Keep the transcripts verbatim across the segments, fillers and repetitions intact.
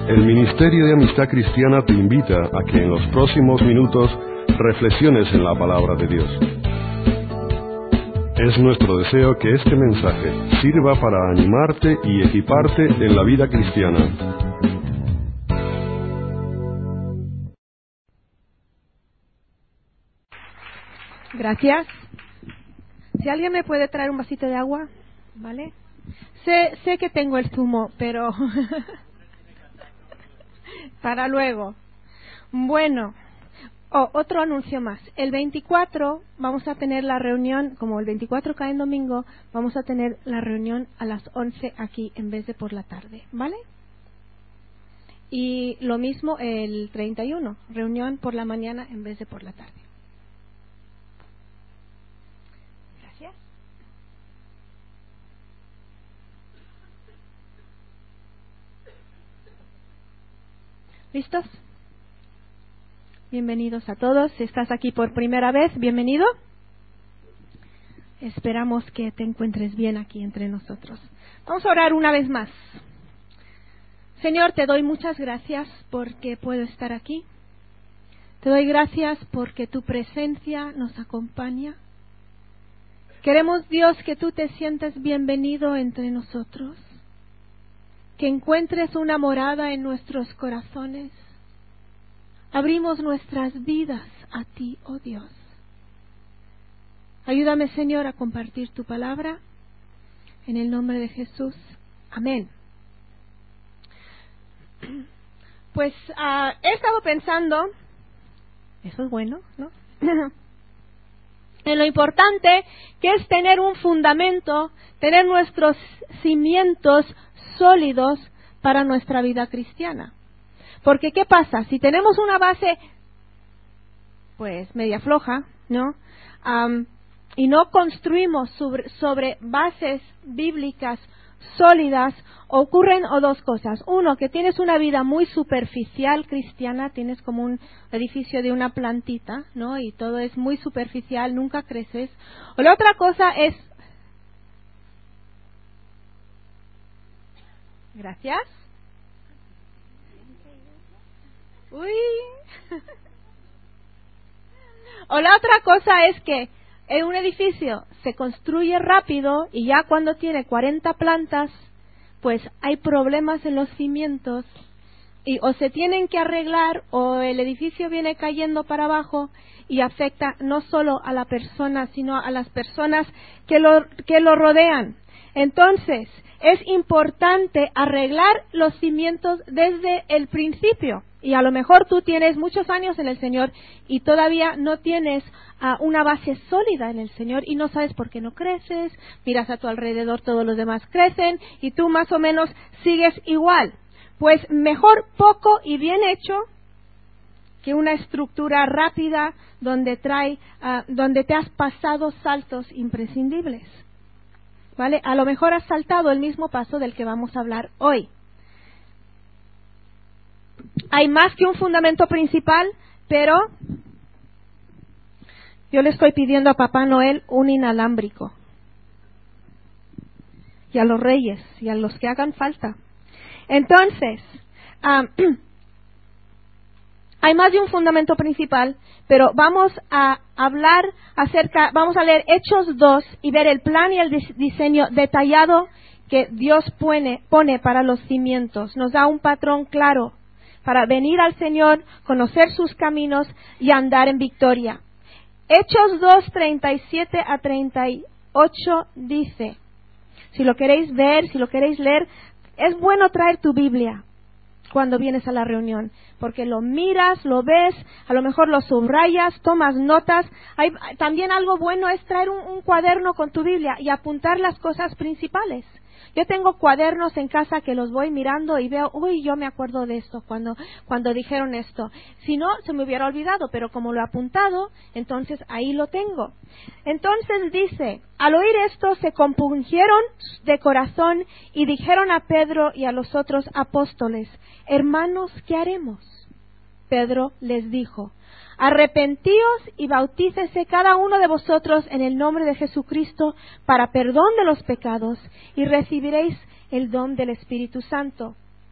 El Ministerio de Amistad Cristiana te invita a que en los próximos minutos reflexiones en la palabra de Dios. Es nuestro deseo que este mensaje sirva para animarte y equiparte en la vida cristiana. Gracias. Si alguien me puede traer un vasito de agua, ¿vale? Sé, sé que tengo el zumo, pero para luego. Bueno, oh, otro anuncio más. El veinticuatro vamos a tener la reunión, como el veinticuatro cae en domingo, vamos a tener la reunión a las once aquí en vez de por la tarde, ¿vale? Y lo mismo el treinta y uno, reunión por la mañana en vez de por la tarde. Gracias. ¿Listos? Bienvenidos a todos. Si estás aquí por primera vez, bienvenido. Esperamos que te encuentres bien aquí entre nosotros. Vamos a orar una vez más. Señor, te doy muchas gracias porque puedo estar aquí. Te doy gracias porque tu presencia nos acompaña. Queremos, Dios, que tú te sientas bienvenido entre nosotros. Que encuentres una morada en nuestros corazones. Abrimos nuestras vidas a ti, oh Dios. Ayúdame, Señor, a compartir tu palabra. En el nombre de Jesús. Amén. Pues uh, he estado pensando, eso es bueno, ¿no? En lo importante que es tener un fundamento, tener nuestros cimientos sólidos para nuestra vida cristiana. Porque ¿qué pasa? Si tenemos una base, pues media floja, ¿no? Um, y no construimos sobre, sobre bases bíblicas sólidas, ocurren o dos cosas. Uno, que tienes una vida muy superficial cristiana, tienes como un edificio de una plantita, ¿no? Y todo es muy superficial, nunca creces. O la otra cosa es... Gracias. Uy. O la otra cosa es que en un edificio se construye rápido y ya cuando tiene cuarenta plantas, pues hay problemas en los cimientos y o se tienen que arreglar o el edificio viene cayendo para abajo y afecta no solo a la persona, sino a las personas que lo, que lo rodean. Entonces, es importante arreglar los cimientos desde el principio. Y a lo mejor tú tienes muchos años en el Señor y todavía no tienes uh, una base sólida en el Señor y no sabes por qué no creces, miras a tu alrededor, todos los demás crecen y tú más o menos sigues igual. Pues mejor poco y bien hecho que una estructura rápida donde trae, uh, donde te has pasado saltos imprescindibles. ¿Vale? A lo mejor has saltado el mismo paso del que vamos a hablar hoy. Hay más que un fundamento principal, pero yo le estoy pidiendo a Papá Noel un inalámbrico. Y a los reyes, y a los que hagan falta. Entonces, um, hay más de un fundamento principal, pero vamos a hablar acerca, vamos a leer Hechos dos y ver el plan y el diseño detallado que Dios pone, pone para los cimientos. Nos da un patrón claro para venir al Señor, conocer sus caminos y andar en victoria. Hechos dos, treinta y siete a treinta y ocho dice, si lo queréis ver, si lo queréis leer, es bueno traer tu Biblia cuando vienes a la reunión, porque lo miras, lo ves, a lo mejor lo subrayas, tomas notas. Hay, también algo bueno es traer un, un cuaderno con tu Biblia y apuntar las cosas principales. Yo tengo cuadernos en casa que los voy mirando y veo, uy, yo me acuerdo de esto cuando, cuando dijeron esto. Si no, se me hubiera olvidado, pero como lo he apuntado, entonces ahí lo tengo. Entonces dice, al oír esto se compungieron de corazón y dijeron a Pedro y a los otros apóstoles, hermanos, ¿qué haremos? Pedro les dijo, arrepentíos y bautícese cada uno de vosotros en el nombre de Jesucristo para perdón de los pecados y recibiréis el don del Espíritu Santo.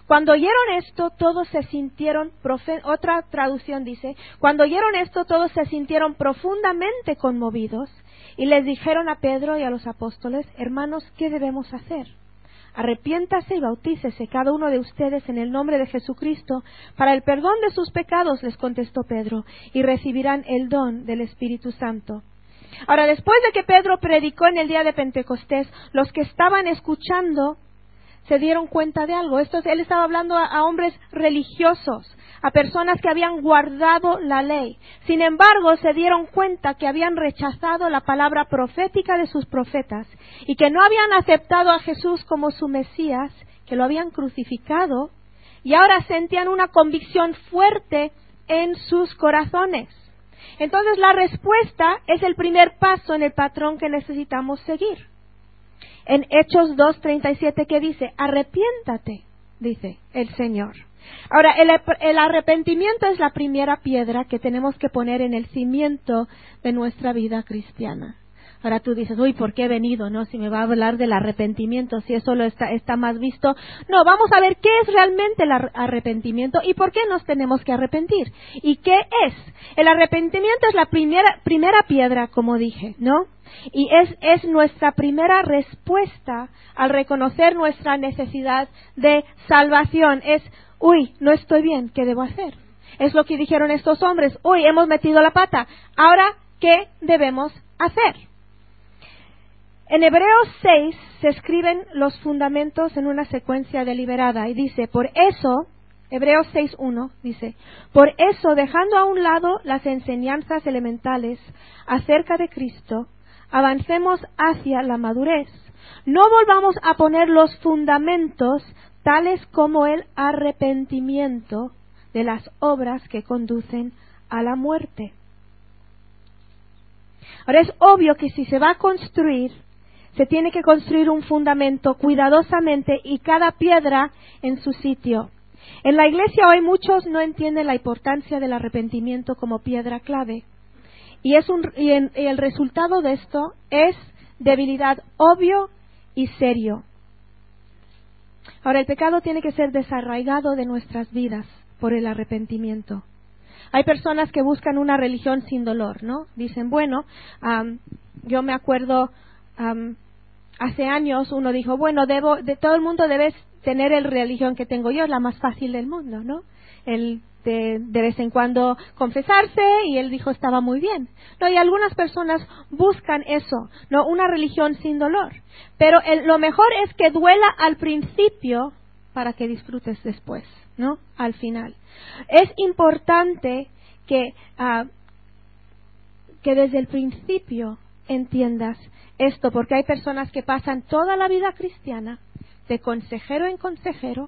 Cuando oyeron esto, todos se sintieron, profe- otra traducción dice, cuando oyeron esto, todos se sintieron profundamente conmovidos y les dijeron a Pedro y a los apóstoles, hermanos, ¿qué debemos hacer? Arrepiéntase y bautícese cada uno de ustedes en el nombre de Jesucristo para el perdón de sus pecados, les contestó Pedro, y recibirán el don del Espíritu Santo. Ahora, después de que Pedro predicó en el día de Pentecostés, los que estaban escuchando se dieron cuenta de algo. Esto es, él estaba hablando a, a hombres religiosos, a personas que habían guardado la ley. Sin embargo, se dieron cuenta que habían rechazado la palabra profética de sus profetas y que no habían aceptado a Jesús como su Mesías, que lo habían crucificado, y ahora sentían una convicción fuerte en sus corazones. Entonces, la respuesta es el primer paso en el patrón que necesitamos seguir. En Hechos dos treinta y siete, ¿qué dice? Arrepiéntate, dice el Señor. Ahora, el, el arrepentimiento es la primera piedra que tenemos que poner en el cimiento de nuestra vida cristiana. Ahora tú dices, uy, ¿por qué he venido? No, si me va a hablar del arrepentimiento, si eso lo está, está más visto. No, vamos a ver qué es realmente el arrepentimiento y por qué nos tenemos que arrepentir. ¿Y qué es? El arrepentimiento es la primera, primera piedra, como dije, ¿no? Y es, es nuestra primera respuesta al reconocer nuestra necesidad de salvación. Es, uy, no estoy bien, ¿qué debo hacer? Es lo que dijeron estos hombres, uy, hemos metido la pata. Ahora, ¿qué debemos hacer? En Hebreos seis se escriben los fundamentos en una secuencia deliberada y dice, por eso, Hebreos seis uno dice, por eso, dejando a un lado las enseñanzas elementales acerca de Cristo, avancemos hacia la madurez. No volvamos a poner los fundamentos tales como el arrepentimiento de las obras que conducen a la muerte. Ahora es obvio que si se va a construir, se tiene que construir un fundamento cuidadosamente y cada piedra en su sitio. En la iglesia hoy muchos no entienden la importancia del arrepentimiento como piedra clave. Y, es un, y, en, y el resultado de esto es debilidad obvio y serio. Ahora, el pecado tiene que ser desarraigado de nuestras vidas por el arrepentimiento. Hay personas que buscan una religión sin dolor, ¿no? Dicen, bueno, um, yo me acuerdo, um, hace años uno dijo, bueno, debo, de todo el mundo debes tener la religión que tengo yo, es la más fácil del mundo, ¿no? El de, de vez en cuando confesarse, y él dijo estaba muy bien. No, y algunas personas buscan eso, no, una religión sin dolor. Pero el, lo mejor es que duela al principio para que disfrutes después, ¿no? Al final. Es importante que, uh, que desde el principio entiendas esto, porque hay personas que pasan toda la vida cristiana de consejero en consejero,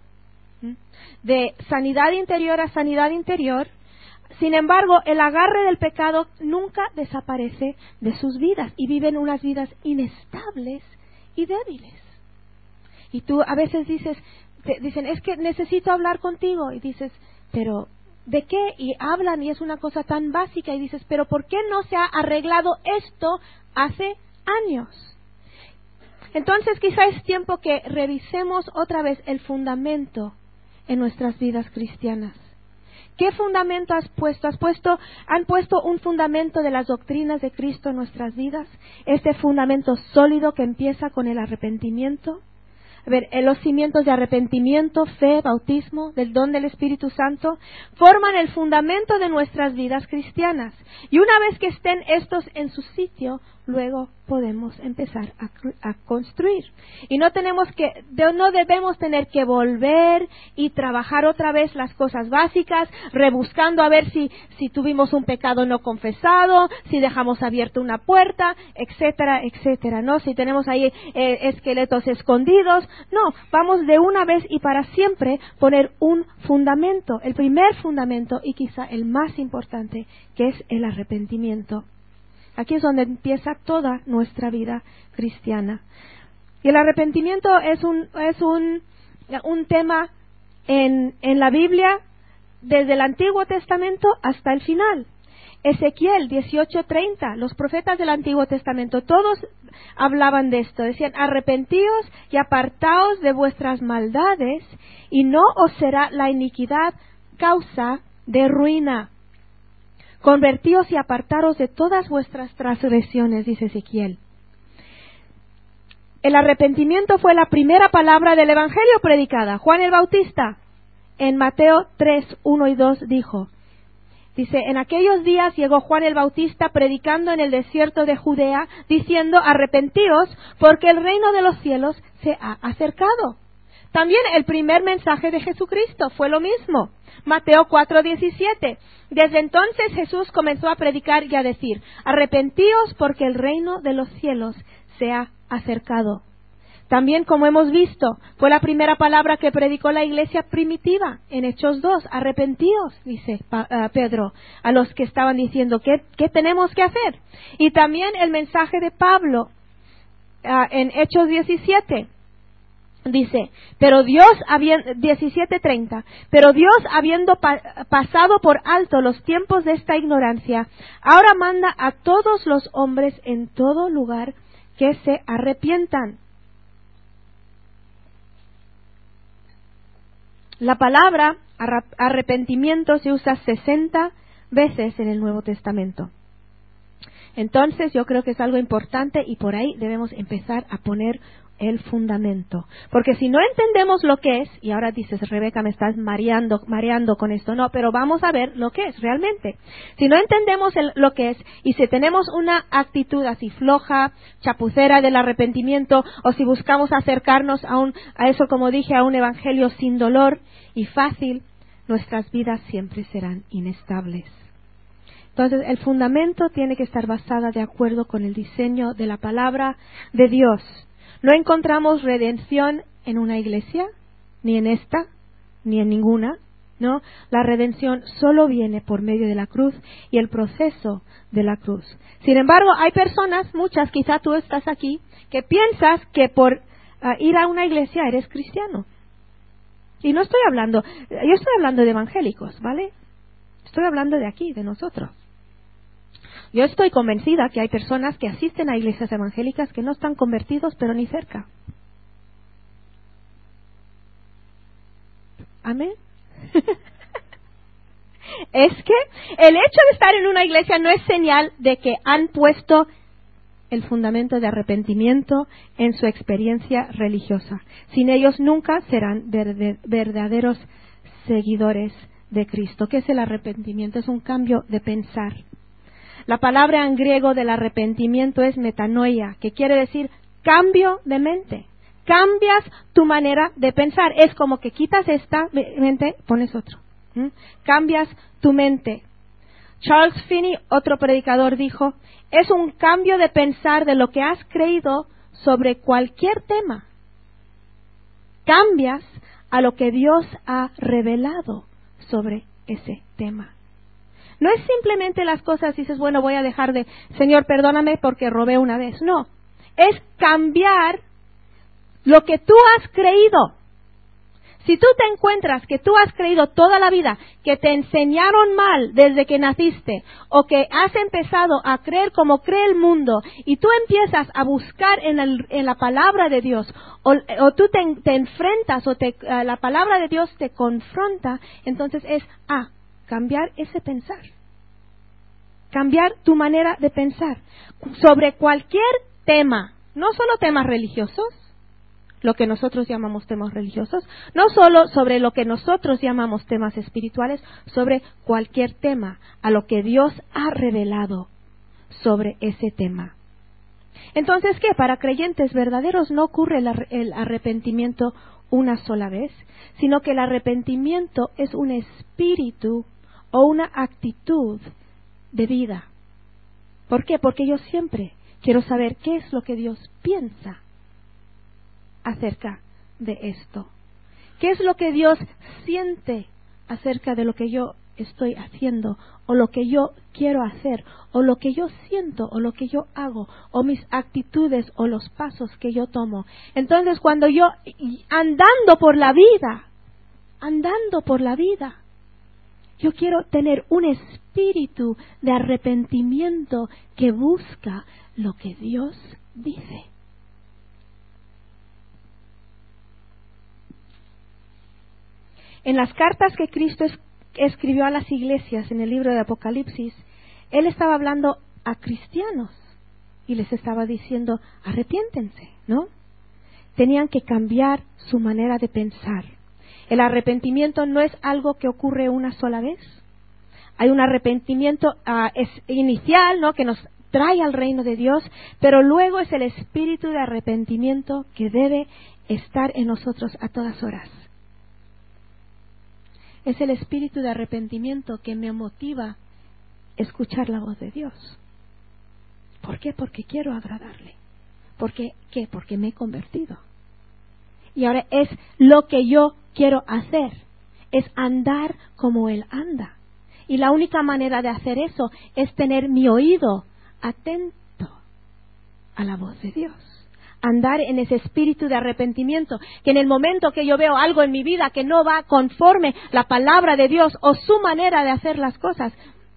de sanidad interior a sanidad interior. Sin embargo, el agarre del pecado nunca desaparece de sus vidas y viven unas vidas inestables y débiles. Y tú a veces dices, te dicen, es que necesito hablar contigo, y dices, pero ¿de qué? Y hablan y es una cosa tan básica y dices, pero ¿por qué no se ha arreglado esto hace años? Entonces quizá es tiempo que revisemos otra vez el fundamento en nuestras vidas cristianas. ¿Qué fundamento has puesto? ¿Has puesto, han puesto un fundamento de las doctrinas de Cristo en nuestras vidas? Este fundamento sólido que empieza con el arrepentimiento. A ver, los cimientos de arrepentimiento, fe, bautismo, del don del Espíritu Santo, forman el fundamento de nuestras vidas cristianas. Y una vez que estén estos en su sitio, luego podemos empezar a, a construir. Y no tenemos que, de, no debemos tener que volver y trabajar otra vez las cosas básicas, rebuscando a ver si, si tuvimos un pecado no confesado, si dejamos abierta una puerta, etcétera, etcétera, ¿no? Si tenemos ahí eh, esqueletos escondidos. No, vamos de una vez y para siempre poner un fundamento, el primer fundamento y quizá el más importante, que es el arrepentimiento. Aquí es donde empieza toda nuestra vida cristiana. Y el arrepentimiento es un, es un, un tema en, en la Biblia desde el Antiguo Testamento hasta el final. Ezequiel dieciocho treinta, los profetas del Antiguo Testamento, todos hablaban de esto. Decían, arrepentíos y apartaos de vuestras maldades, y no os será la iniquidad causa de ruina. Convertíos y apartaros de todas vuestras transgresiones, dice Ezequiel. El arrepentimiento fue la primera palabra del Evangelio predicada. Juan el Bautista, en Mateo tres, uno y dos, dijo, dice, en aquellos días llegó Juan el Bautista predicando en el desierto de Judea, diciendo, arrepentíos, porque el reino de los cielos se ha acercado. También el primer mensaje de Jesucristo fue lo mismo. Mateo cuatro, diecisiete. Desde entonces Jesús comenzó a predicar y a decir, arrepentíos porque el reino de los cielos se ha acercado. También, como hemos visto, fue la primera palabra que predicó la iglesia primitiva en Hechos dos. Arrepentíos, dice uh, Pedro, a los que estaban diciendo, ¿qué, qué tenemos que hacer? Y también el mensaje de Pablo uh, en Hechos diecisiete. Dice, pero Dios, diecisiete treinta, pero Dios habiendo pa pasado por alto los tiempos de esta ignorancia, ahora manda a todos los hombres en todo lugar que se arrepientan. La palabra arrepentimiento se usa sesenta veces en el Nuevo Testamento. Entonces yo creo que es algo importante y por ahí debemos empezar a poner el fundamento. Porque si no entendemos lo que es, y ahora dices, Rebeca, me estás mareando, mareando con esto. No, pero vamos a ver lo que es realmente. Si no entendemos el, lo que es, y si tenemos una actitud así floja, chapucera del arrepentimiento, o si buscamos acercarnos a, un, a eso, como dije, a un evangelio sin dolor y fácil, nuestras vidas siempre serán inestables. Entonces, el fundamento tiene que estar basado de acuerdo con el diseño de la palabra de Dios. No encontramos redención en una iglesia, ni en esta, ni en ninguna, ¿no? La redención solo viene por medio de la cruz y el proceso de la cruz. Sin embargo, hay personas, muchas, quizá tú estás aquí, que piensas que por uh, ir a una iglesia eres cristiano. Y no estoy hablando, yo estoy hablando de evangélicos, ¿vale? Estoy hablando de aquí, de nosotros. Yo estoy convencida que hay personas que asisten a iglesias evangélicas que no están convertidos, pero ni cerca. Amén. Es que el hecho de estar en una iglesia no es señal de que han puesto el fundamento de arrepentimiento en su experiencia religiosa. Sin ellos nunca serán verdaderos seguidores de Cristo. ¿Qué es el arrepentimiento? Es un cambio de pensar. La palabra en griego del arrepentimiento es metanoia, que quiere decir cambio de mente. Cambias tu manera de pensar. Es como que quitas esta mente, pones otro. ¿Mm? Cambias tu mente. Charles Finney, otro predicador, dijo, es un cambio de pensar de lo que has creído sobre cualquier tema. Cambias a lo que Dios ha revelado sobre ese tema. No es simplemente las cosas, dices, bueno, voy a dejar de, Señor, perdóname porque robé una vez. No, es cambiar lo que tú has creído. Si tú te encuentras que tú has creído toda la vida que te enseñaron mal desde que naciste, o que has empezado a creer como cree el mundo, y tú empiezas a buscar en, el, en la palabra de Dios, o, o tú te, te enfrentas, o te, uh, la palabra de Dios te confronta, entonces es, ah, cambiar ese pensar. Cambiar tu manera de pensar sobre cualquier tema, no solo temas religiosos, lo que nosotros llamamos temas religiosos, no solo sobre lo que nosotros llamamos temas espirituales, sobre cualquier tema, a lo que Dios ha revelado sobre ese tema. Entonces, ¿qué? Para creyentes verdaderos no ocurre el, ar- el arrepentimiento una sola vez, sino que el arrepentimiento es un espíritu o una actitud de vida. ¿Por qué? Porque yo siempre quiero saber qué es lo que Dios piensa acerca de esto. ¿Qué es lo que Dios siente acerca de lo que yo estoy haciendo, o lo que yo quiero hacer, o lo que yo siento, o lo que yo hago, o mis actitudes, o los pasos que yo tomo? Entonces, cuando yo, andando por la vida, andando por la vida, Yo quiero tener un espíritu de arrepentimiento que busca lo que Dios dice. En las cartas que Cristo es, escribió a las iglesias en el libro de Apocalipsis, Él estaba hablando a cristianos y les estaba diciendo, arrepiéntense, ¿no? Tenían que cambiar su manera de pensar. El arrepentimiento no es algo que ocurre una sola vez. Hay un arrepentimiento uh, es inicial, ¿no?, que nos trae al reino de Dios, pero luego es el espíritu de arrepentimiento que debe estar en nosotros a todas horas. Es el espíritu de arrepentimiento que me motiva a escuchar la voz de Dios. ¿Por qué? Porque quiero agradarle. ¿Por qué? ¿Qué? Porque me he convertido. Y ahora es lo que yo quiero hacer, es andar como Él anda. Y la única manera de hacer eso es tener mi oído atento a la voz de Dios. Andar en ese espíritu de arrepentimiento, que en el momento que yo veo algo en mi vida que no va conforme la palabra de Dios o su manera de hacer las cosas,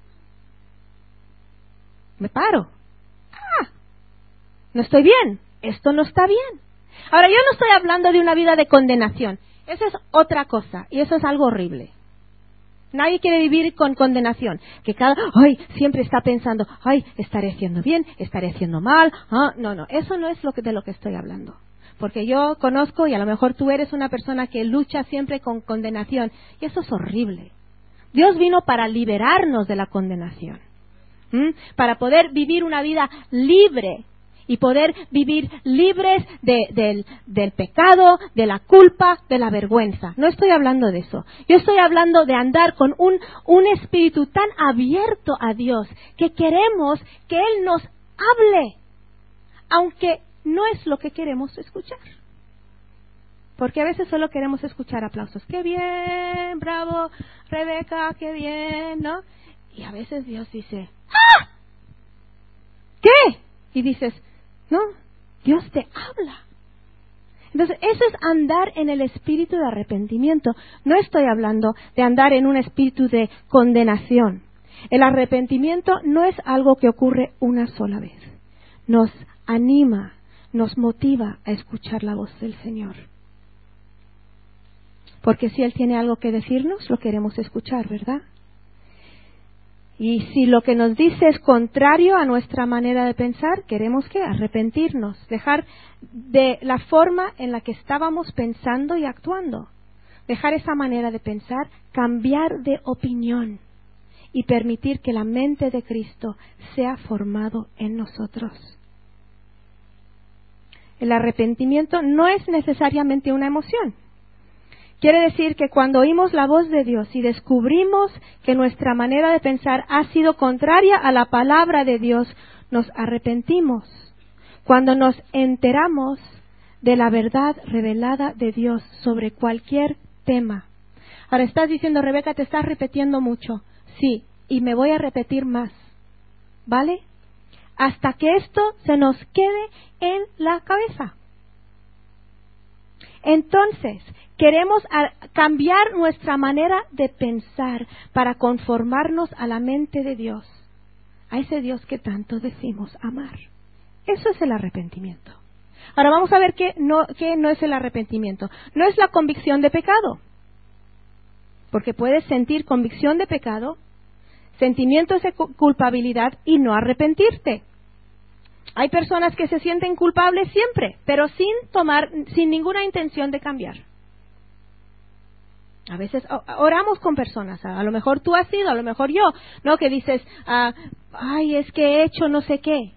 me paro. Ah, no estoy bien, esto no está bien. Ahora, yo no estoy hablando de una vida de condenación. Eso es otra cosa, y eso es algo horrible. Nadie quiere vivir con condenación, que cada, ay, siempre está pensando, ay, estaré haciendo bien, estaré haciendo mal. Ah, no, no, eso no es lo que, de lo que estoy hablando. Porque yo conozco, y a lo mejor tú eres una persona que lucha siempre con condenación, y eso es horrible. Dios vino para liberarnos de la condenación, ¿Mm? para poder vivir una vida libre y poder vivir libres de, del, del pecado, de la culpa, de la vergüenza. No estoy hablando de eso. Yo estoy hablando de andar con un, un espíritu tan abierto a Dios que queremos que Él nos hable, aunque no es lo que queremos escuchar. Porque a veces solo queremos escuchar aplausos. ¡Qué bien! ¡Bravo! Rebeca, qué bien! ¿No? Y a veces Dios dice, ¡ah! ¿Qué? Y dices, no, Dios te habla. Entonces, eso es andar en el espíritu de arrepentimiento. No estoy hablando de andar en un espíritu de condenación. El arrepentimiento no es algo que ocurre una sola vez. Nos anima, nos motiva a escuchar la voz del Señor. Porque si Él tiene algo que decirnos, lo queremos escuchar, ¿verdad? Y si lo que nos dice es contrario a nuestra manera de pensar, queremos que arrepentirnos, dejar de la forma en la que estábamos pensando y actuando, dejar esa manera de pensar, cambiar de opinión y permitir que la mente de Cristo sea formado en nosotros. El arrepentimiento no es necesariamente una emoción. Quiere decir que cuando oímos la voz de Dios y descubrimos que nuestra manera de pensar ha sido contraria a la palabra de Dios, nos arrepentimos. Cuando nos enteramos de la verdad revelada de Dios sobre cualquier tema. Ahora estás diciendo, Rebeca, te estás repitiendo mucho. Sí, y me voy a repetir más. ¿Vale? Hasta que esto se nos quede en la cabeza. Entonces, queremos cambiar nuestra manera de pensar para conformarnos a la mente de Dios, a ese Dios que tanto decimos amar. Eso es el arrepentimiento. Ahora vamos a ver qué no, qué no es el arrepentimiento. No es la convicción de pecado, porque puedes sentir convicción de pecado, sentimientos de culpabilidad y no arrepentirte. Hay personas que se sienten culpables siempre, pero sin tomar, sin ninguna intención de cambiar. A veces oramos con personas, a lo mejor tú has sido, a lo mejor yo, ¿no? Que dices, ah, ay, es que he hecho no sé qué.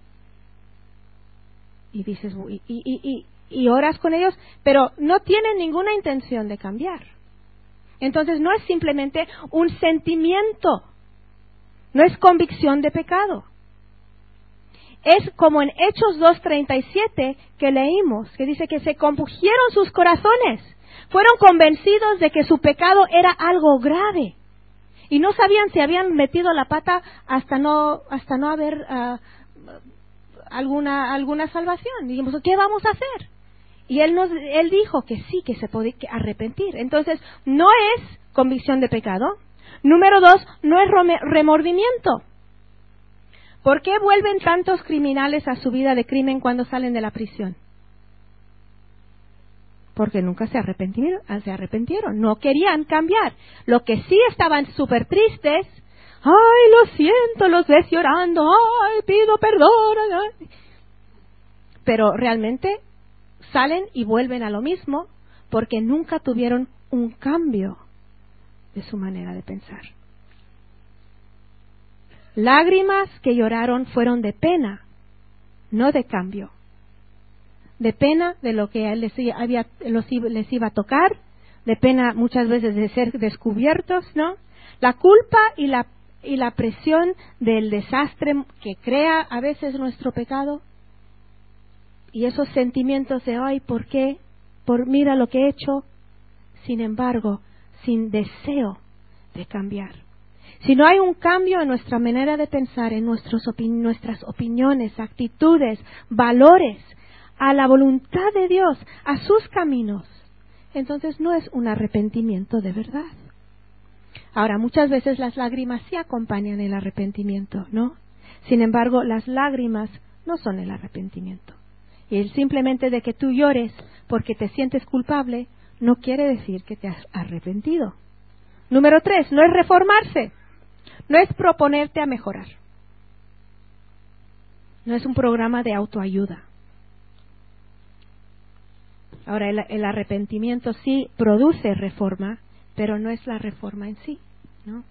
Y dices, y, y, y, y oras con ellos, pero no tienen ninguna intención de cambiar. Entonces no es simplemente un sentimiento, no es convicción de pecado. Es como en Hechos dos treinta y siete que leímos, que dice que se compungieron sus corazones, fueron convencidos de que su pecado era algo grave y no sabían si habían metido la pata hasta no hasta no haber uh, alguna alguna salvación. Y dijimos, ¿qué vamos a hacer? Y él nos él dijo que sí, que se podía arrepentir. Entonces no es convicción de pecado, Número dos, no es remordimiento. ¿Por qué vuelven tantos criminales a su vida de crimen cuando salen de la prisión? Porque nunca se arrepintieron, se arrepintieron, no querían cambiar. Lo que sí estaban súper tristes, ay, lo siento, los ves llorando, ay, pido perdón. Ay. Pero realmente salen y vuelven a lo mismo porque nunca tuvieron un cambio de su manera de pensar. Lágrimas que lloraron fueron de pena, no de cambio. De pena de lo que les, había, los, les iba a tocar, de pena muchas veces de ser descubiertos, ¿no? La culpa y la, y la presión del desastre que crea a veces nuestro pecado, y esos sentimientos de, ay, ¿por qué? Por mira lo que he hecho, sin embargo, sin deseo de cambiar. Si no hay un cambio en nuestra manera de pensar, en nuestros opi- nuestras opiniones, actitudes, valores, a la voluntad de Dios, a sus caminos, entonces no es un arrepentimiento de verdad. Ahora, muchas veces las lágrimas sí acompañan el arrepentimiento, ¿no? Sin embargo, las lágrimas no son el arrepentimiento. Y el simplemente de que tú llores porque te sientes culpable no quiere decir que te has arrepentido. Número tres, no es reformarse, no es proponerte a mejorar. No es un programa de autoayuda. Ahora, el, el arrepentimiento sí produce reforma, pero no es la reforma en sí, ¿no?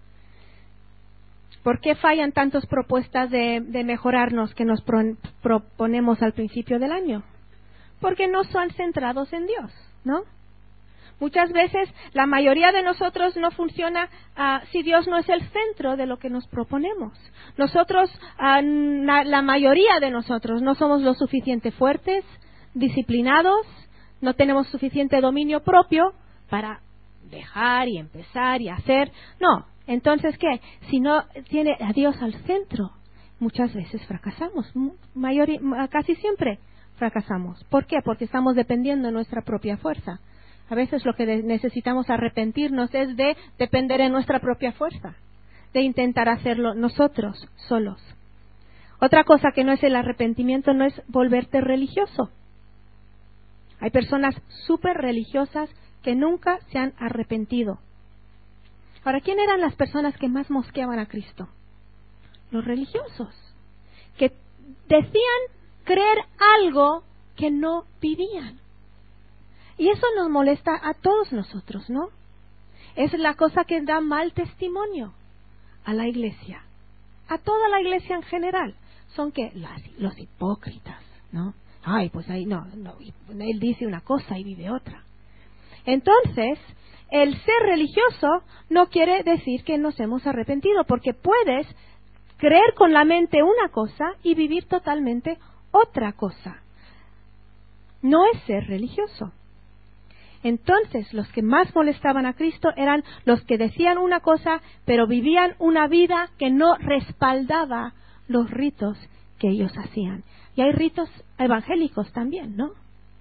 ¿Por qué fallan tantas propuestas de, de mejorarnos que nos pro, proponemos al principio del año? Porque no son centrados en Dios, ¿no? Muchas veces la mayoría de nosotros no funciona uh, si Dios no es el centro de lo que nos proponemos. Nosotros, uh, na, la mayoría de nosotros no somos lo suficiente fuertes, disciplinados, no tenemos suficiente dominio propio para dejar y empezar y hacer. No, entonces ¿qué? Si no tiene a Dios al centro, muchas veces fracasamos, mayor, casi siempre fracasamos. ¿Por qué? Porque estamos dependiendo de nuestra propia fuerza. A veces lo que necesitamos arrepentirnos es de depender de nuestra propia fuerza, de intentar hacerlo nosotros solos. Otra cosa que no es el arrepentimiento no es volverte religioso. Hay personas súper religiosas que nunca se han arrepentido. Ahora, ¿quién eran las personas que más mosqueaban a Cristo? Los religiosos, que decían creer algo que no vivían. Y eso nos molesta a todos nosotros, ¿no? Es la cosa que da mal testimonio a la iglesia, a toda la iglesia en general. Son que las, los hipócritas, ¿no? Ay, pues ahí no, no, él dice una cosa y vive otra. Entonces, el ser religioso no quiere decir que nos hemos arrepentido, porque puedes creer con la mente una cosa y vivir totalmente otra cosa. No es ser religioso. Entonces, los que más molestaban a Cristo eran los que decían una cosa, pero vivían una vida que no respaldaba los ritos que ellos hacían. Y hay ritos evangélicos también, ¿no?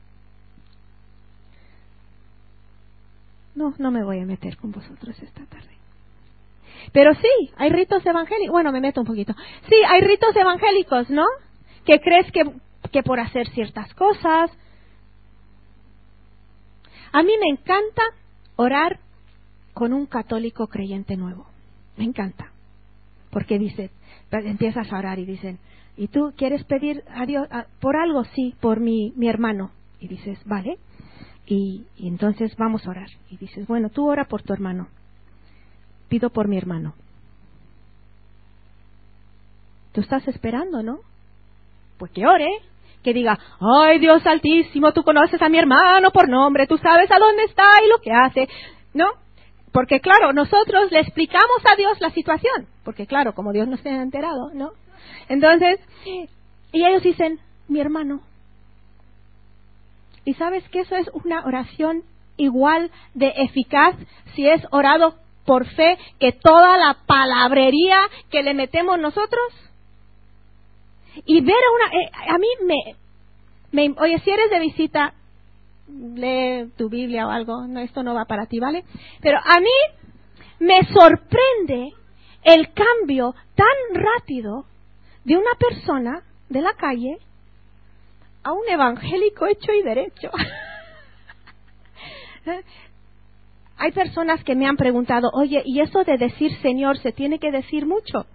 No, no me voy a meter con vosotros esta tarde. Pero sí, hay ritos evangélicos. Bueno, me meto un poquito. Sí, hay ritos evangélicos, ¿no? Que crees que, que por hacer ciertas cosas. A mí me encanta orar con un católico creyente nuevo. Me encanta. Porque dice, empiezas a orar y dicen, ¿y tú quieres pedir a Dios a, por algo? Sí, por mi, mi hermano. Y dices, vale. Y, y entonces vamos a orar. Y dices, bueno, tú ora por tu hermano. Pido por mi hermano. Tú estás esperando, ¿no? Pues que ore. Que diga, ay Dios altísimo, tú conoces a mi hermano por nombre, tú sabes a dónde está y lo que hace, ¿no? Porque claro, nosotros le explicamos a Dios la situación, porque claro, como Dios no se ha enterado, ¿no? Entonces, y ellos dicen, mi hermano. Y sabes que eso es una oración igual de eficaz si es orado por fe que toda la palabrería que le metemos nosotros. Y ver a una, eh, a mí me, me, oye, si eres de visita, lee tu Biblia o algo, no, esto no va para ti, ¿vale? Pero a mí me sorprende el cambio tan rápido de una persona de la calle a un evangélico hecho y derecho. Hay personas que me han preguntado, oye, ¿y eso de decir Señor se tiene que decir mucho?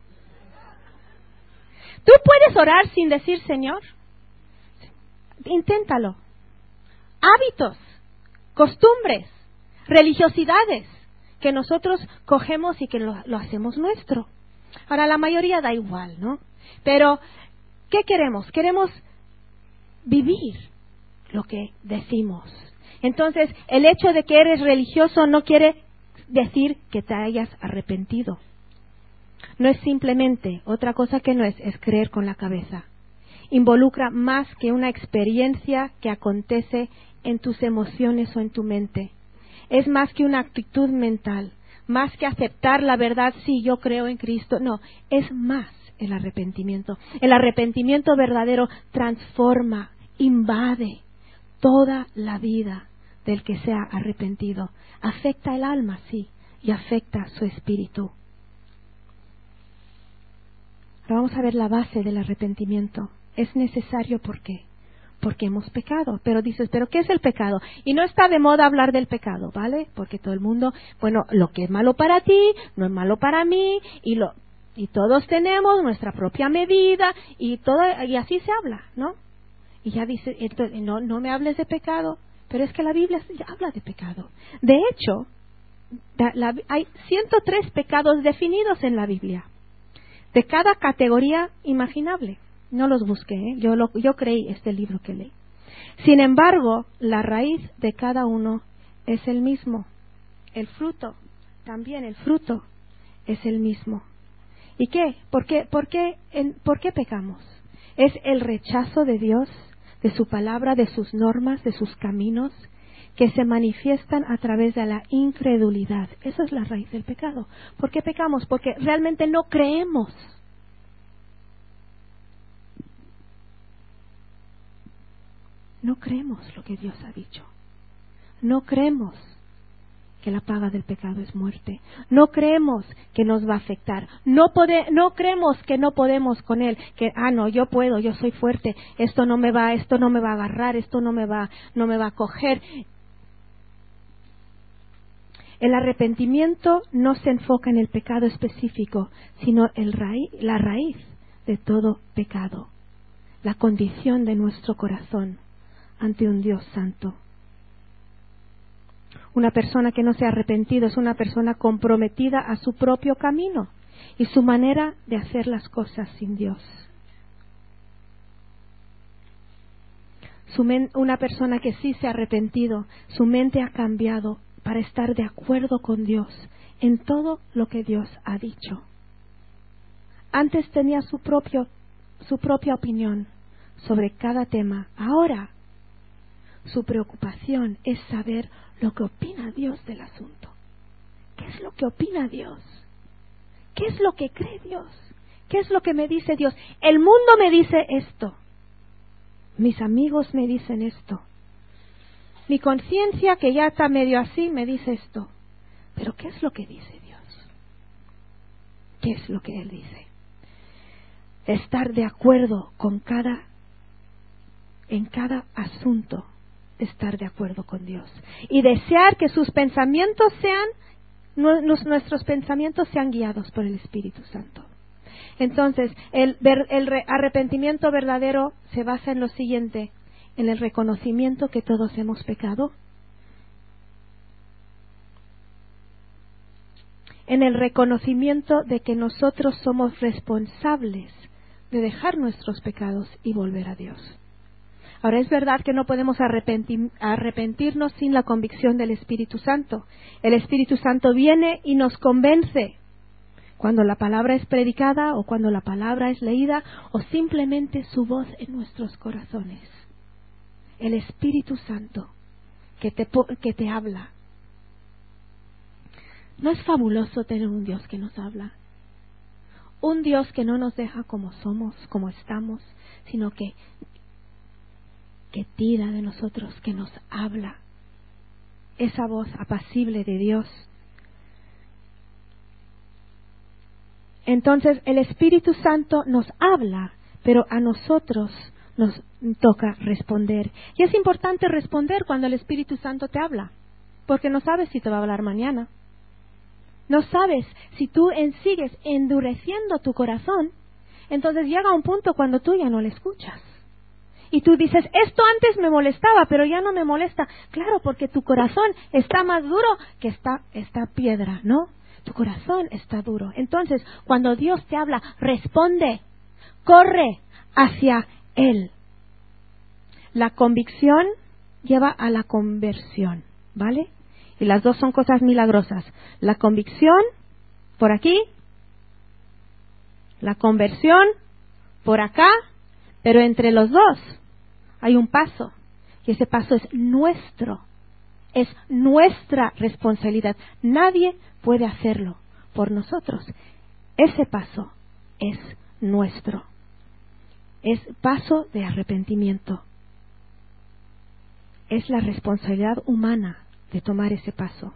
¿Tú puedes orar sin decir Señor? Inténtalo. Hábitos, costumbres, religiosidades que nosotros cogemos y que lo, lo hacemos nuestro. Ahora, la mayoría da igual, ¿no? Pero, ¿qué queremos? Queremos vivir lo que decimos. Entonces, el hecho de que eres religioso no quiere decir que te hayas arrepentido. No es simplemente, otra cosa que no es, es creer con la cabeza. Involucra más que una experiencia que acontece en tus emociones o en tu mente. Es más que una actitud mental, más que aceptar la verdad, sí, yo creo en Cristo. No, es más el arrepentimiento. El arrepentimiento verdadero transforma, invade toda la vida del que sea arrepentido. Afecta el alma, sí, y afecta su espíritu. Ahora vamos a ver la base del arrepentimiento. Es necesario, ¿por qué? Porque hemos pecado. Pero dices, ¿pero qué es el pecado? Y no está de moda hablar del pecado, ¿vale? Porque todo el mundo, bueno, lo que es malo para ti, no es malo para mí, y lo y todos tenemos nuestra propia medida, y todo y así se habla, ¿no? Y ya dice, entonces, no, no me hables de pecado, pero es que la Biblia habla de pecado. De hecho, la, la, hay ciento tres pecados definidos en la Biblia, de cada categoría imaginable. No los busqué, ¿eh? yo, lo, yo creí este libro que leí. Sin embargo, la raíz de cada uno es el mismo. El fruto, también el fruto es el mismo. ¿Y qué? ¿Por qué, por qué, en, por qué pecamos? Es el rechazo de Dios, de su palabra, de sus normas, de sus caminos, que se manifiestan a través de la incredulidad. Esa es la raíz del pecado. ¿Por qué pecamos? Porque realmente no creemos. No creemos lo que Dios ha dicho. No creemos que la paga del pecado es muerte. No creemos que nos va a afectar. No pode, no creemos que no podemos con él. Que ah no, yo puedo, yo soy fuerte. Esto no me va, esto no me va a agarrar, esto no me va, no me va a coger. El arrepentimiento no se enfoca en el pecado específico, sino el raíz, la raíz de todo pecado, la condición de nuestro corazón ante un Dios santo. Una persona que no se ha arrepentido es una persona comprometida a su propio camino y su manera de hacer las cosas sin Dios. Su men- una persona que sí se ha arrepentido, su mente ha cambiado para estar de acuerdo con Dios en todo lo que Dios ha dicho. Antes tenía su propio, su propia opinión sobre cada tema. Ahora su preocupación es saber lo que opina Dios del asunto. ¿Qué es lo que opina Dios? ¿Qué es lo que cree Dios? ¿Qué es lo que me dice Dios? El mundo me dice esto. Mis amigos me dicen esto. Mi conciencia, que ya está medio así, me dice esto. Pero ¿qué es lo que dice Dios? ¿Qué es lo que Él dice? Estar de acuerdo con cada, en cada asunto, estar de acuerdo con Dios. Y desear que sus pensamientos sean, nuestros pensamientos sean guiados por el Espíritu Santo. Entonces, el, el arrepentimiento verdadero se basa en lo siguiente: en el reconocimiento que todos hemos pecado, en el reconocimiento de que nosotros somos responsables de dejar nuestros pecados y volver a Dios. Ahora, es verdad que no podemos arrepentir, arrepentirnos sin la convicción del Espíritu Santo. El Espíritu Santo viene y nos convence cuando la palabra es predicada o cuando la palabra es leída o simplemente su voz en nuestros corazones. El Espíritu Santo que te, que te habla. ¿No es fabuloso tener un Dios que nos habla? Un Dios que no nos deja como somos, como estamos, sino que que tira de nosotros, que nos habla. Esa voz apacible de Dios entonces el Espíritu Santo nos habla, pero a nosotros nos toca responder. Y es importante responder cuando el Espíritu Santo te habla, porque no sabes si te va a hablar mañana. No sabes si tú en sigues endureciendo tu corazón, entonces llega un punto cuando tú ya no le escuchas. Y tú dices, esto antes me molestaba, pero ya no me molesta. Claro, porque tu corazón está más duro que esta, esta piedra, ¿no? Tu corazón está duro. Entonces, cuando Dios te habla, responde, corre hacia Él. La convicción lleva a la conversión, ¿vale? Y las dos son cosas milagrosas. La convicción, por aquí, la conversión, por acá, pero entre los dos hay un paso, y ese paso es nuestro, es nuestra responsabilidad. Nadie puede hacerlo por nosotros. Ese paso es nuestro. Es paso de arrepentimiento. Es la responsabilidad humana de tomar ese paso.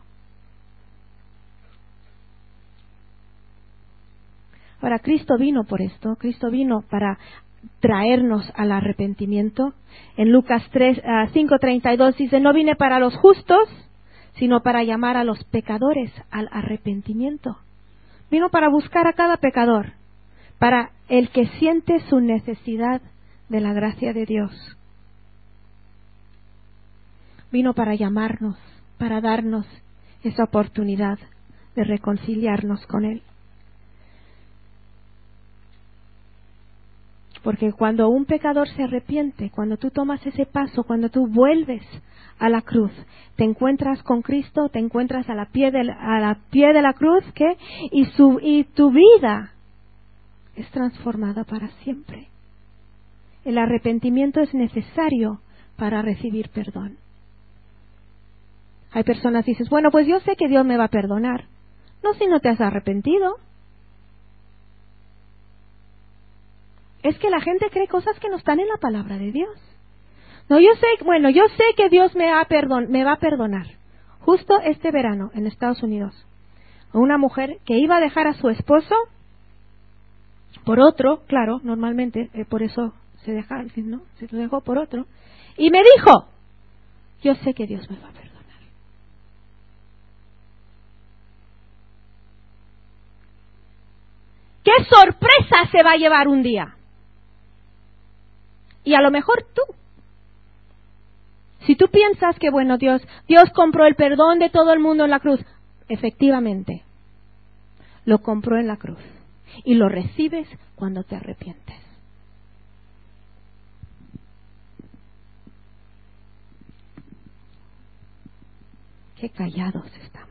Ahora, Cristo vino por esto. Cristo vino para traernos al arrepentimiento. En Lucas cinco treinta y dos dice, no vine para los justos, sino para llamar a los pecadores al arrepentimiento. Vino para buscar a cada pecador, para el que siente su necesidad de la gracia de Dios. Vino para llamarnos, para darnos esa oportunidad de reconciliarnos con Él. Porque cuando un pecador se arrepiente, cuando tú tomas ese paso, cuando tú vuelves a la cruz, te encuentras con Cristo, te encuentras a la pie de la, a la, pie de la cruz, ¿qué? Y, su, y tu vida es transformada para siempre. El arrepentimiento es necesario para recibir perdón. Hay personas que dicen, bueno, pues yo sé que Dios me va a perdonar. No, si no te has arrepentido. Es que la gente cree cosas que no están en la palabra de Dios. No, yo sé, bueno, yo sé que Dios me, ha perdon, me va a perdonar. Justo este verano en Estados Unidos, una mujer que iba a dejar a su esposo por otro, claro, normalmente eh, por eso se deja, ¿no? Se lo dejó por otro, y me dijo, yo sé que Dios me va a perdonar. ¡Qué sorpresa se va a llevar un día! Y a lo mejor tú, si tú piensas que, bueno, Dios, Dios compró el perdón de todo el mundo en la cruz, efectivamente, lo compró en la cruz y lo recibes cuando te arrepientes. Qué callados estamos.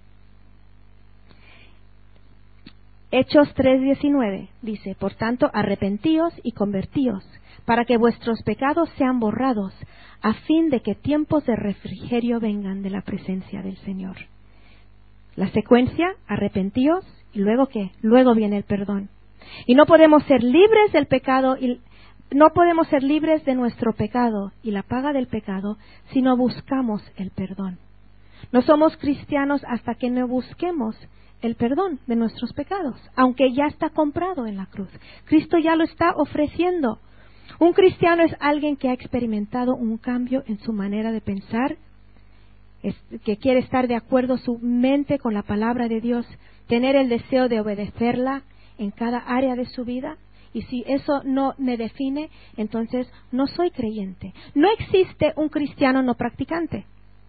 Hechos tres diecinueve dice, por tanto, arrepentíos y convertíos, para que vuestros pecados sean borrados, a fin de que tiempos de refrigerio vengan de la presencia del Señor. La secuencia, arrepentíos, y luego ¿qué? Luego viene el perdón. Y no podemos ser libres del pecado, y no podemos ser libres de nuestro pecado y la paga del pecado si no buscamos el perdón. No somos cristianos hasta que no busquemos el perdón de nuestros pecados, aunque ya está comprado en la cruz. Cristo ya lo está ofreciendo. Un cristiano es alguien que ha experimentado un cambio en su manera de pensar, es, que quiere estar de acuerdo su mente con la palabra de Dios, tener el deseo de obedecerla en cada área de su vida. Y si eso no me define, entonces no soy creyente. No existe un cristiano no practicante.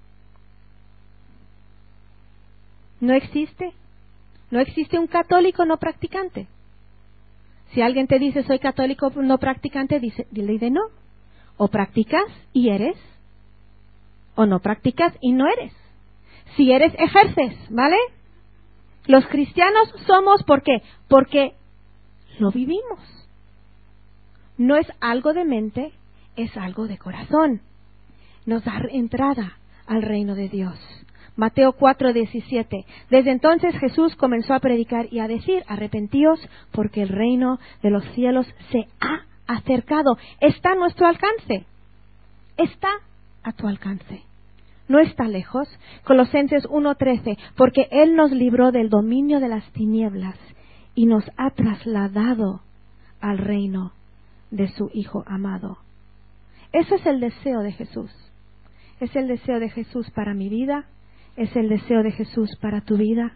No existe. No existe un católico no practicante. Si alguien te dice soy católico no practicante, dice, dile de no. O practicas y eres, o no practicas y no eres. Si eres, ejerces, ¿vale? Los cristianos somos, ¿por qué? Porque lo vivimos. No es algo de mente, es algo de corazón. Nos da entrada al reino de Dios. Mateo cuatro diecisiete. Desde entonces Jesús comenzó a predicar y a decir, arrepentíos porque el reino de los cielos se ha acercado. Está a nuestro alcance. Está a tu alcance. No está lejos. Colosenses uno trece. Porque Él nos libró del dominio de las tinieblas y nos ha trasladado al reino de su Hijo amado. Ese es el deseo de Jesús. Es el deseo de Jesús para mi vida. Es el deseo de Jesús para tu vida.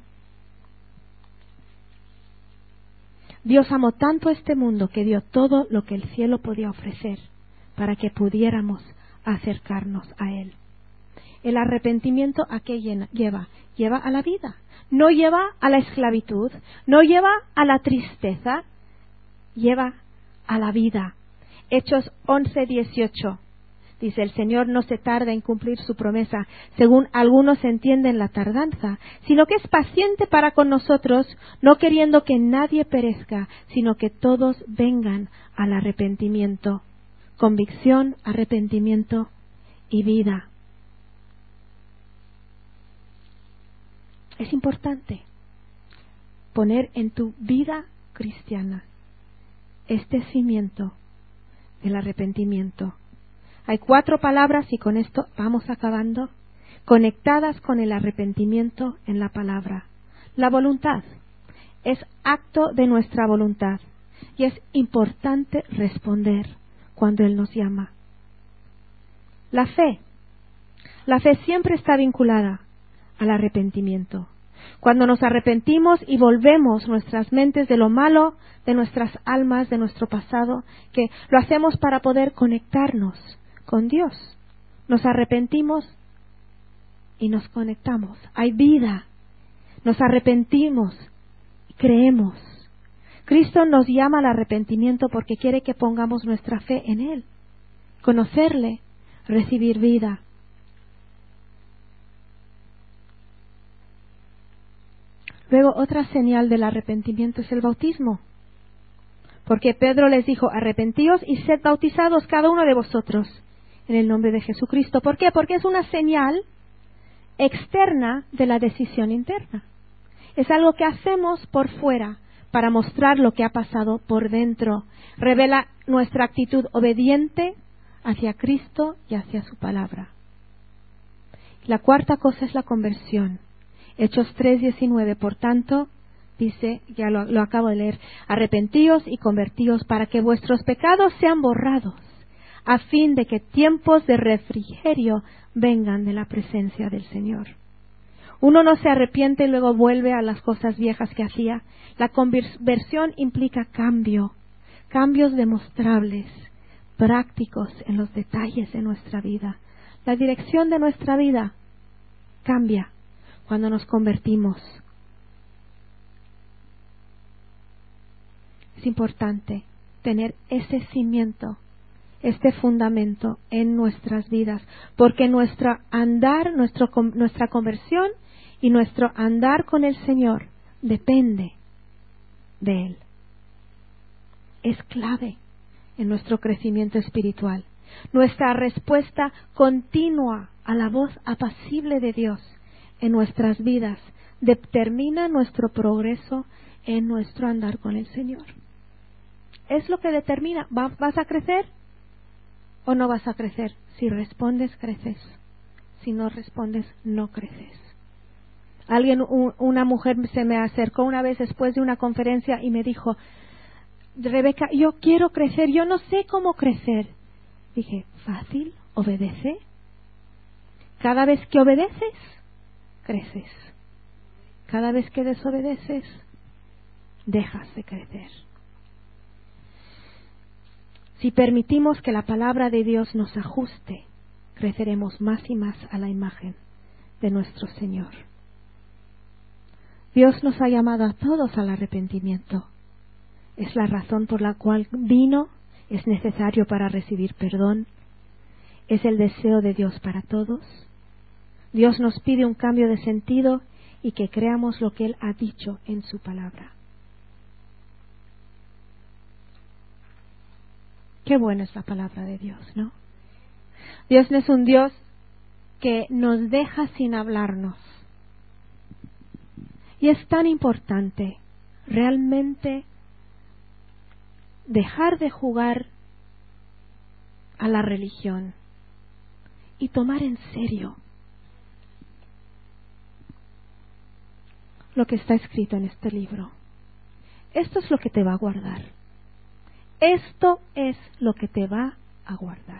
Dios amó tanto este mundo que dio todo lo que el cielo podía ofrecer para que pudiéramos acercarnos a Él. El arrepentimiento, ¿a qué lleva? Lleva a la vida. No lleva a la esclavitud, no lleva a la tristeza, lleva a la vida. Hechos once dieciocho. Dice, el Señor no se tarda en cumplir su promesa, según algunos entienden la tardanza, sino que es paciente para con nosotros, no queriendo que nadie perezca, sino que todos vengan al arrepentimiento. Convicción, arrepentimiento y vida. Es importante poner en tu vida cristiana este cimiento del arrepentimiento. Hay cuatro palabras, y con esto vamos acabando, conectadas con el arrepentimiento en la palabra. La voluntad es acto de nuestra voluntad y es importante responder cuando Él nos llama. La fe. La fe siempre está vinculada al arrepentimiento. Cuando nos arrepentimos y volvemos nuestras mentes de lo malo, de nuestras almas, de nuestro pasado, que lo hacemos para poder conectarnos con Dios. Nos arrepentimos y nos conectamos. Hay vida. Nos arrepentimos y creemos. Cristo nos llama al arrepentimiento porque quiere que pongamos nuestra fe en Él. Conocerle, recibir vida. Luego, otra señal del arrepentimiento es el bautismo. Porque Pedro les dijo, arrepentíos y sed bautizados cada uno de vosotros en el nombre de Jesucristo. ¿Por qué? Porque es una señal externa de la decisión interna. Es algo que hacemos por fuera para mostrar lo que ha pasado por dentro. Revela nuestra actitud obediente hacia Cristo y hacia su palabra. La cuarta cosa es la conversión. Hechos tres diecinueve, por tanto, dice, ya lo, lo acabo de leer, arrepentíos y convertíos para que vuestros pecados sean borrados, a fin de que tiempos de refrigerio vengan de la presencia del Señor. Uno no se arrepiente y luego vuelve a las cosas viejas que hacía. La conversión implica cambio, cambios demostrables, prácticos en los detalles de nuestra vida. La dirección de nuestra vida cambia cuando nos convertimos. Es importante tener ese cimiento, este fundamento en nuestras vidas, porque nuestro andar, nuestro, nuestra conversión y nuestro andar con el Señor depende de Él. Es clave en nuestro crecimiento espiritual. Nuestra respuesta continua a la voz apacible de Dios en nuestras vidas determina nuestro progreso en nuestro andar con el Señor. Es lo que determina, ¿vas a crecer o no vas a crecer? Si respondes, creces. Si no respondes, no creces. Alguien, una mujer se me acercó una vez después de una conferencia y me dijo, Rebeca, yo quiero crecer, yo no sé cómo crecer. Dije, fácil, obedece. Cada vez que obedeces, creces. Cada vez que desobedeces, dejas de crecer. Si permitimos que la palabra de Dios nos ajuste, creceremos más y más a la imagen de nuestro Señor. Dios nos ha llamado a todos al arrepentimiento. Es la razón por la cual vino, es necesario para recibir perdón. Es el deseo de Dios para todos. Dios nos pide un cambio de sentido y que creamos lo que Él ha dicho en su palabra. Qué buena es la palabra de Dios, ¿no? Dios no es un Dios que nos deja sin hablarnos. Y es tan importante realmente dejar de jugar a la religión y tomar en serio lo que está escrito en este libro. esto es lo que te va a guardar. Esto es lo que te va a guardar.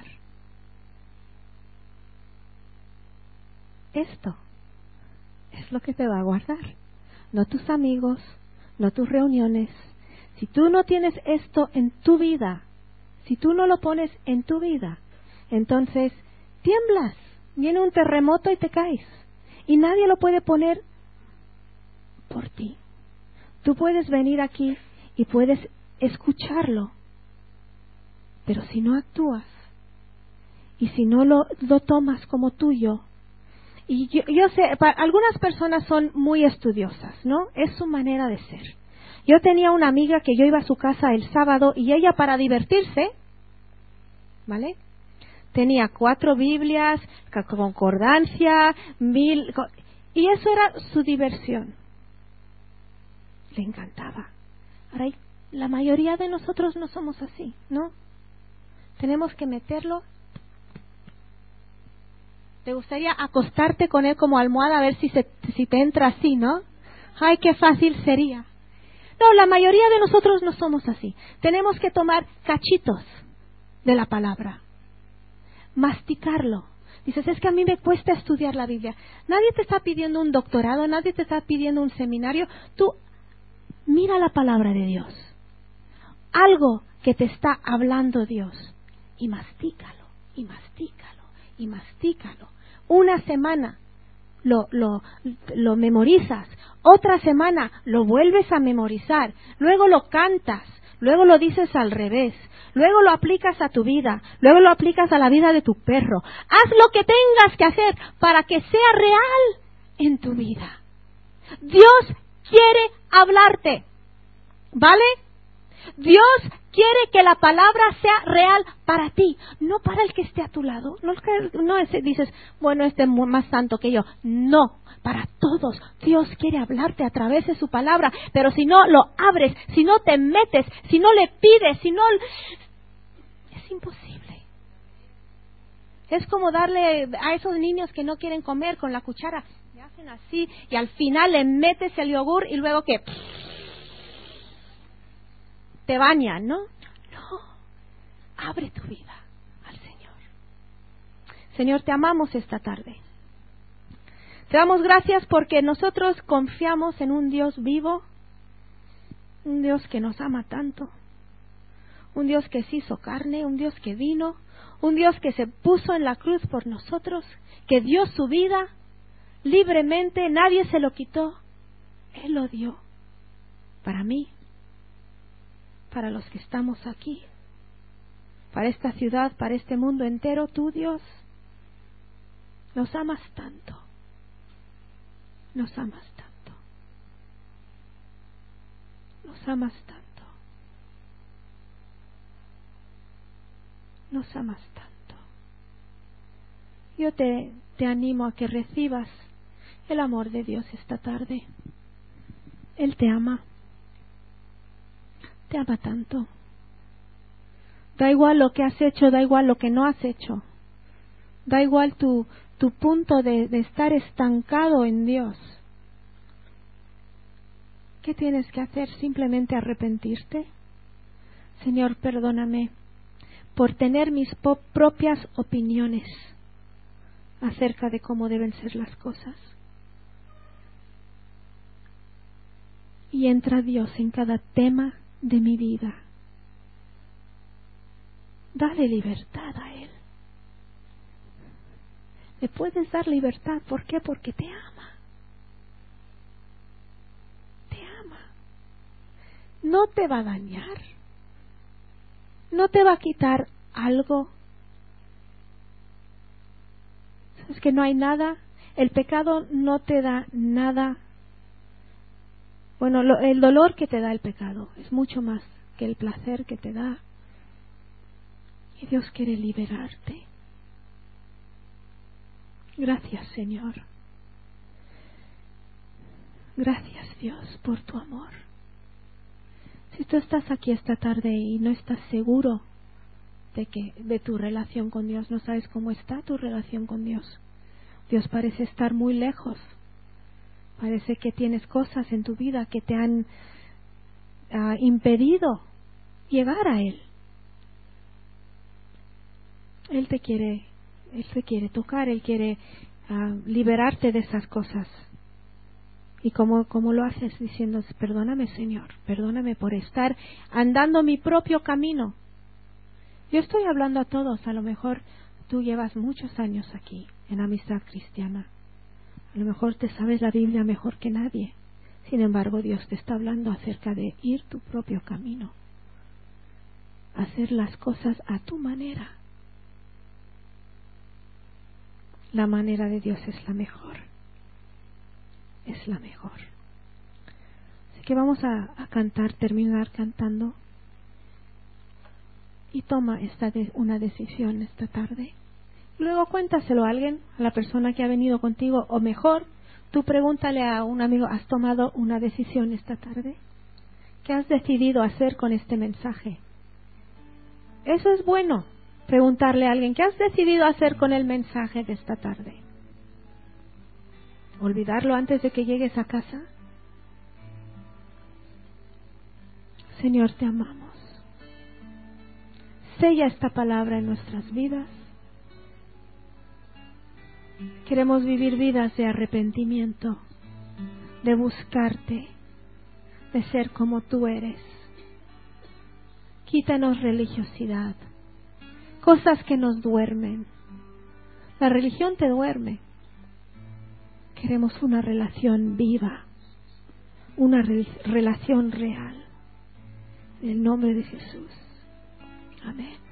Esto es lo que te va a guardar. No tus amigos, no tus reuniones. Si tú no tienes esto en tu vida, si tú no lo pones en tu vida, entonces tiemblas, viene un terremoto y te caes. Y nadie lo puede poner por ti. Tú puedes venir aquí y puedes escucharlo, pero si no actúas y si no lo, lo tomas como tuyo, y yo, yo sé, para, algunas personas son muy estudiosas, ¿no? Es su manera de ser. Yo tenía una amiga que yo iba a su casa el sábado y ella, para divertirse, ¿vale?, tenía cuatro Biblias, concordancia, mil, y eso era su diversión. Le encantaba. Ahora, la mayoría de nosotros no somos así, ¿no? Tenemos que meterlo. ¿Te gustaría acostarte con él como almohada a ver si, se, si te entra así, no? ¡Ay, qué fácil sería! No, la mayoría de nosotros no somos así. Tenemos que tomar cachitos de la palabra, masticarlo. Dices, es que a mí me cuesta estudiar la Biblia. Nadie te está pidiendo un doctorado, nadie te está pidiendo un seminario. Tú mira la palabra de Dios, algo que te está hablando Dios, y mastícalo, y mastícalo, y mastícalo. Una semana lo, lo, lo memorizas, otra semana lo vuelves a memorizar, luego lo cantas, luego lo dices al revés, luego lo aplicas a tu vida, luego lo aplicas a la vida de tu perro. Haz lo que tengas que hacer para que sea real en tu vida. Dios quiere hablarte, ¿vale? Dios quiere que la palabra sea real para ti, no para el que esté a tu lado. No, no es, dices, bueno, este es más santo que yo. No, para todos. Dios quiere hablarte a través de su palabra, pero si no lo abres, si no te metes, si no le pides, si no... es imposible. Es como darle a esos niños que no quieren comer con la cuchara. Le hacen así y al final le metes el yogur y luego que... te bañan, ¿no? No, abre tu vida al Señor. Señor, te amamos esta tarde. Te damos gracias porque nosotros confiamos en un Dios vivo, un Dios que nos ama tanto, un Dios que se hizo carne, un Dios que vino, un Dios que se puso en la cruz por nosotros, que dio su vida libremente, nadie se lo quitó, Él lo dio para mí, para los que estamos aquí, para esta ciudad, para este mundo entero. Tú, Dios, nos amas tanto, nos amas tanto, nos amas tanto, nos amas tanto. Yo te, te animo a que recibas el amor de Dios esta tarde. Él te ama. Te ama tanto. Da igual lo que has hecho, da igual lo que no has hecho. Da igual tu, tu punto de, de estar estancado en Dios. ¿Qué tienes que hacer? Simplemente arrepentirte. Señor, perdóname por tener mis po- propias opiniones acerca de cómo deben ser las cosas. Y entra Dios en cada tema de mi vida. Dale libertad a Él. Le puedes dar libertad. ¿Por qué? Porque te ama. Te ama. No te va a dañar. No te va a quitar algo. Es que no hay nada. El pecado no te da nada. Bueno, lo, el dolor que te da el pecado es mucho más que el placer que te da. Y Dios quiere liberarte. Gracias, Señor. Gracias, Dios, por tu amor. Si tú estás aquí esta tarde y no estás seguro de que de tu relación con Dios, no sabes cómo está tu relación con Dios. Dios parece estar muy lejos. Parece que tienes cosas en tu vida que te han uh, impedido llegar a Él. Él te quiere, Él te quiere tocar, Él quiere uh, liberarte de esas cosas. ¿Y cómo, cómo lo haces? Diciendo, perdóname, Señor, perdóname por estar andando mi propio camino. Yo estoy hablando a todos, a lo mejor tú llevas muchos años aquí, en Amistad Cristiana. A lo mejor te sabes la Biblia mejor que nadie. Sin embargo, Dios te está hablando acerca de ir tu propio camino. Hacer las cosas a tu manera. La manera de Dios es la mejor. Es la mejor. Así que vamos a, a cantar, terminar cantando. Y toma esta de, una decisión esta tarde. Luego cuéntaselo a alguien, a la persona que ha venido contigo, o mejor, tú pregúntale a un amigo, ¿has tomado una decisión esta tarde? ¿Qué has decidido hacer con este mensaje? Eso es bueno, preguntarle a alguien, ¿qué has decidido hacer con el mensaje de esta tarde? ¿Olvidarlo antes de que llegues a casa? Señor, te amamos. Sella esta palabra en nuestras vidas. Queremos vivir vidas de arrepentimiento, de buscarte, de ser como tú eres. Quítanos religiosidad, cosas que nos duermen. La religión te duerme. Queremos una relación viva, una re- relación real. En el nombre de Jesús. Amén.